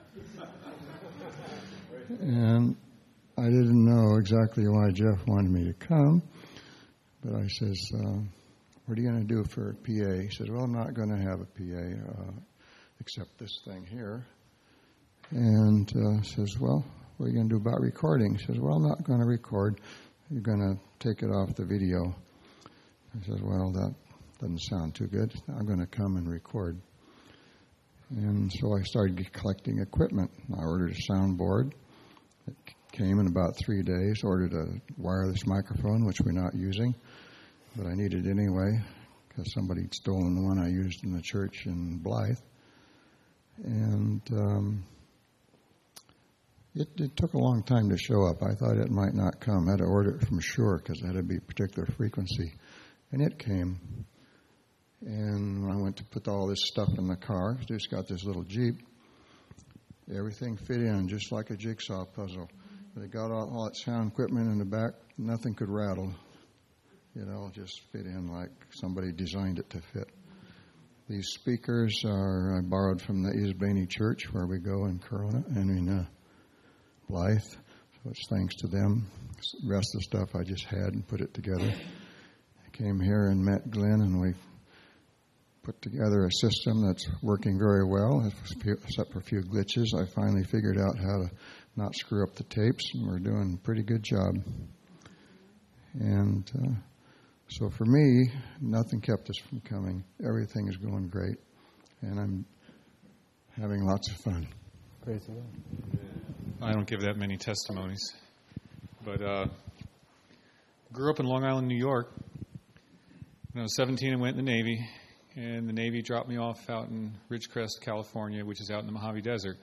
And I didn't know exactly why Jeff wanted me to come, but I says, uh, what are you going to do for a P A? He says, well, I'm not going to have a P A uh, except this thing here. And uh, says, well, what are you going to do about recording? He says, well, I'm not going to record. You're going to take it off the video. I says, well, that doesn't sound too good. I'm going to come and record. And so I started collecting equipment. I ordered a soundboard. It came in about three days. Ordered a wireless microphone, which we're not using, but I needed it anyway because somebody had stolen the one I used in the church in Blythe. And um, it, it took a long time to show up. I thought it might not come. I had to order it from Shure because it had to be a particular frequency. And it came. And when I went to put all this stuff in the car, I just got this little Jeep. Everything fit in just like a jigsaw puzzle. They got all, all that sound equipment in the back. Nothing could rattle. It all just fit in like somebody designed it to fit. These speakers are I borrowed from the Isbani Church where we go in Corona and in uh, Blythe. So it's thanks to them. The rest of the stuff I just had and put it together. I came here and met Glenn, and we put together a system that's working very well, except for a few glitches. I finally figured out how to not screw up the tapes, and we're doing a pretty good job. And uh, so for me, nothing kept us from coming. Everything is going great, and I'm having lots of fun. Praise the Lord. I don't give that many testimonies, but uh, grew up in Long Island, New York. When I was seventeen, I went in the Navy, and the Navy dropped me off out in Ridgecrest, California, which is out in the Mojave Desert.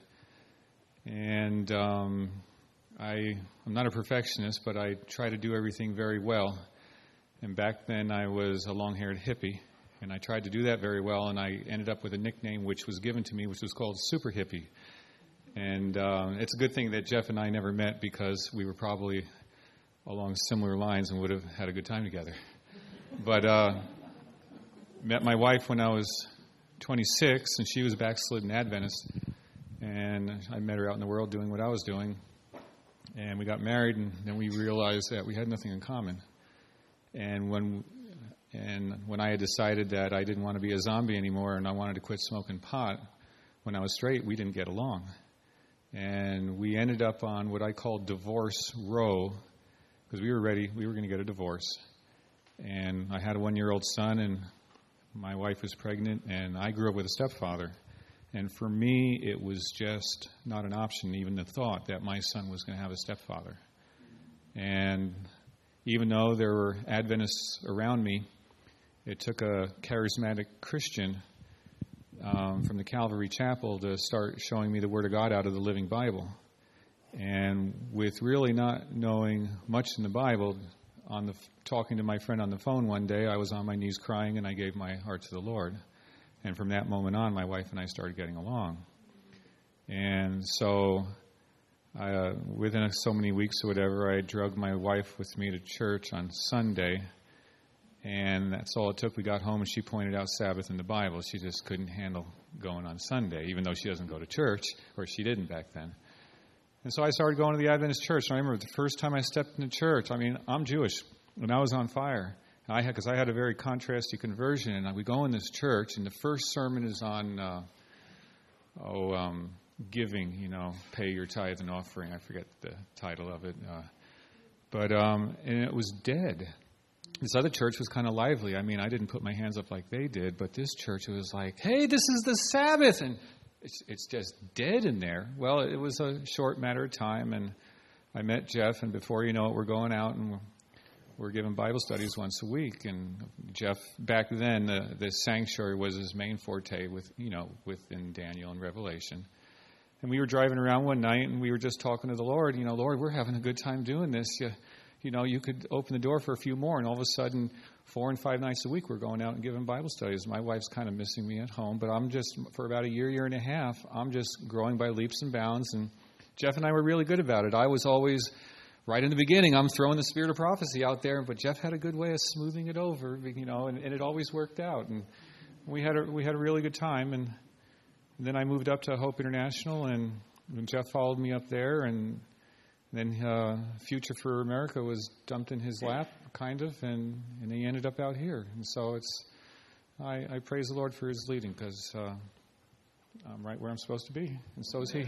And um, I, I'm not a perfectionist, but I try to do everything very well. And back then, I was a long-haired hippie, and I tried to do that very well, and I ended up with a nickname which was given to me, which was called Super Hippie. And uh, it's a good thing that Jeff and I never met, because we were probably along similar lines and would have had a good time together. But uh, met my wife when I was twenty-six, and she was a backslidden Adventist. And I met her out in the world doing what I was doing. And we got married, and then we realized that we had nothing in common. And when and when I had decided that I didn't want to be a zombie anymore and I wanted to quit smoking pot when I was straight, we didn't get along. And we ended up on what I call divorce row, because we were ready, we were going to get a divorce. And I had a one-year-old son, and my wife was pregnant, and I grew up with a stepfather. And for me, it was just not an option, even the thought that my son was going to have a stepfather. And even though there were Adventists around me, it took a charismatic Christian um, from the Calvary Chapel to start showing me the Word of God out of the Living Bible. And with really not knowing much in the Bible, on the talking to my friend on the phone one day, I was on my knees crying, and I gave my heart to the Lord. And from that moment on, my wife and I started getting along. And so uh, within so many weeks or whatever, I drugged my wife with me to church on Sunday. And that's all it took. We got home, and she pointed out Sabbath in the Bible. She just couldn't handle going on Sunday, even though she doesn't go to church, or she didn't back then. And so I started going to the Adventist church. And I remember the first time I stepped into church, I mean, I'm Jewish, and I was on fire. I had, because I had a very contrasty conversion, and we go in this church, and the first sermon is on, uh, oh, um, giving, you know, pay your tithe and offering. I forget the title of it. Uh, but, um, and it was dead. This other church was kind of lively. I mean, I didn't put my hands up like they did, but this church, it was like, hey, this is the Sabbath, and it's, it's just dead in there. Well, it was a short matter of time, and I met Jeff, and before you know it, we're going out, and we're We're giving Bible studies once a week, and Jeff, back then, the, the sanctuary was his main forte with, you know, within Daniel and Revelation. And we were driving around one night, and we were just talking to the Lord, you know, Lord, we're having a good time doing this. You, you know, you could open the door for a few more, and all of a sudden, four and five nights a week, we're going out and giving Bible studies. My wife's kind of missing me at home, but I'm just, for about a year, year and a half, I'm just growing by leaps and bounds, and Jeff and I were really good about it. I was always... Right in the beginning, I'm throwing the spirit of prophecy out there, but Jeff had a good way of smoothing it over, you know, and, and it always worked out. And we had a, we had a really good time. And, and then I moved up to Hope International, and, and Jeff followed me up there. And then uh, Future for America was dumped in his lap, kind of, and, and he ended up out here. And so it's I, I praise the Lord for his leading, because uh, I'm right where I'm supposed to be, and so is he.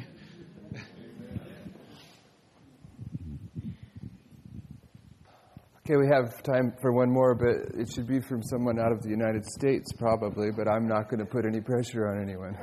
Okay, we have time for one more, but it should be from someone out of the United States, probably, but I'm not going to put any pressure on anyone.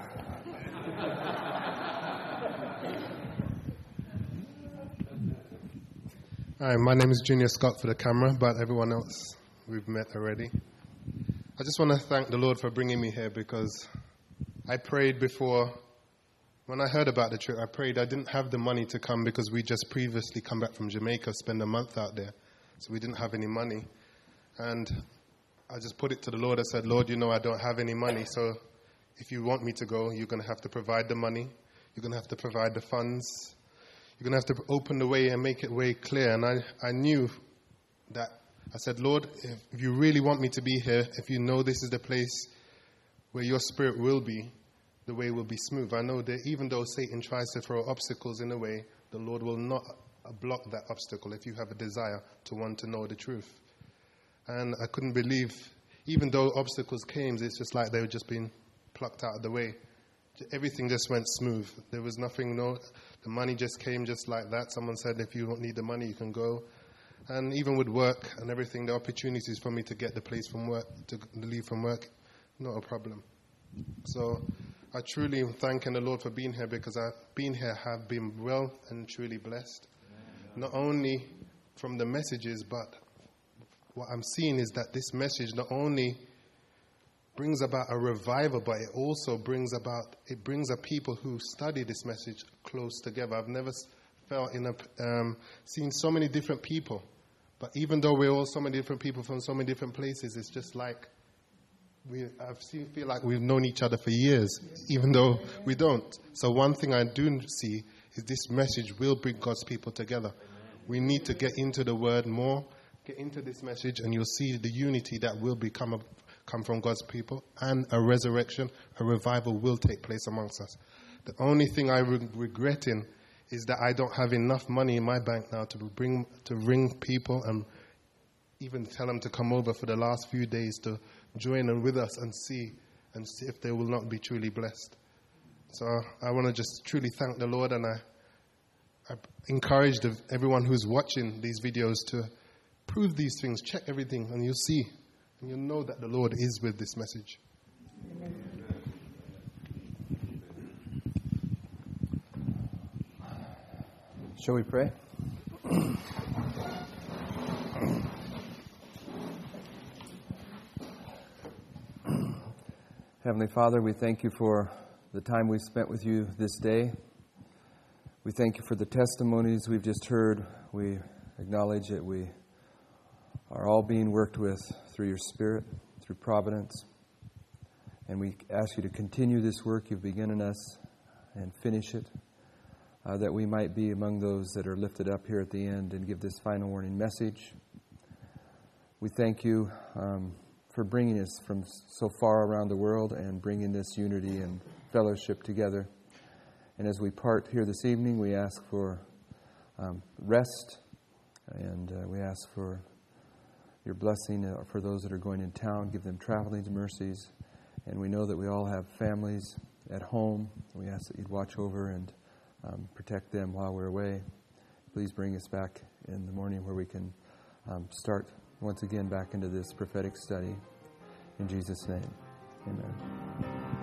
Hi, my name is Junior Scott for the camera, but everyone else we've met already. I just want to thank the Lord for bringing me here, because I prayed before. When I heard about the trip, I prayed. I didn't have the money to come, because we just previously come back from Jamaica, spend a month out there. So we didn't have any money. And I just put it to the Lord. I said, Lord, you know I don't have any money. So if you want me to go, you're going to have to provide the money. You're going to have to provide the funds. You're going to have to open the way and make it way clear. And I, I knew that. I said, Lord, if, if you really want me to be here, if you know this is the place where your spirit will be, the way will be smooth. I know that even though Satan tries to throw obstacles in the way, the Lord will not block that obstacle if you have a desire to want to know the truth. And I couldn't believe even though obstacles came, it's just like they were just being plucked out of the way. Everything just went smooth. There was nothing, no, the money just came just like that. Someone said, if you don't need the money, you can go. And even with work and everything, the opportunities for me to get the place from work, to leave from work, not a problem. So I truly am thanking the Lord for being here, because I've been here, have been well and truly blessed. Not only from the messages, but what I'm seeing is that this message not only brings about a revival, but it also brings about, it brings a people who study this message close together. I've never felt in a, um, seen so many different people, but even though we're all so many different people from so many different places, it's just like we, I've seen, feel like we've known each other for years, even though we don't. So one thing I do see is this message will bring God's people together. We need to get into the Word more, get into this message, and you'll see the unity that will become a, come from God's people, and a resurrection, a revival will take place amongst us. The only thing I'm re- regretting is that I don't have enough money in my bank now to bring to ring people and even tell them to come over for the last few days to join in with us and see and see if they will not be truly blessed. So I want to just truly thank the Lord, and I, I encourage the, everyone who's watching these videos to prove these things, check everything, and you'll see, and you'll know that the Lord is with this message. Amen. Shall we pray? Heavenly Father, we thank you for the time we've spent with you this day. We thank you for the testimonies we've just heard. We acknowledge that we are all being worked with through your Spirit, through providence. And we ask you to continue this work you've begun in us and finish it, uh, that we might be among those that are lifted up here at the end and give this final warning message. We thank you um, for bringing us from so far around the world and bringing this unity and fellowship together. And as we part here this evening, we ask for um, rest, and uh, we ask for your blessing uh, for those that are going in town. Give them traveling mercies. And we know that we all have families at home. We ask that you'd watch over and um, protect them while we're away. Please bring us back in the morning where we can um, start once again back into this prophetic study. In Jesus' name, amen.